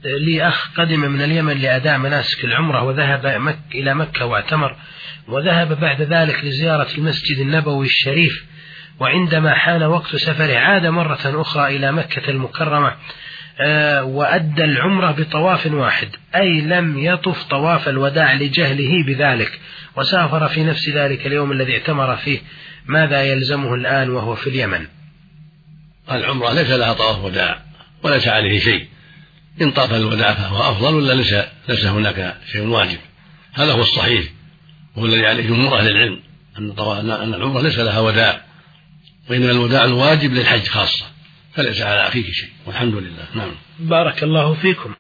لي أخ قدم من اليمن لأداء مناسك العمرة وذهب إلى مكة واعتمر، وذهب بعد ذلك لزيارة المسجد النبوي الشريف، وعندما حان وقت سفره عاد مرة أخرى إلى مكة المكرمة وأدى العمرة بطواف واحد، أي لم يطف طواف الوداع لجهله بذلك، وسافر في نفس ذلك اليوم الذي اعتمر فيه. ماذا يلزمه الآن وهو في اليمن؟ العمرة ليس لها طواف وداع وليس عليه شيء، إن طاف الوداع فهو أفضل، ولا ليس هناك شيء واجب. هذا هو الصحيح، وهو الذي عليه جمهور أهل العلم، أن العمرة ليس لها وداع، وإنما الوداع الواجب للحج خاصة، فليس على أخيك شيء، والحمد لله. نعم. بارك الله فيكم.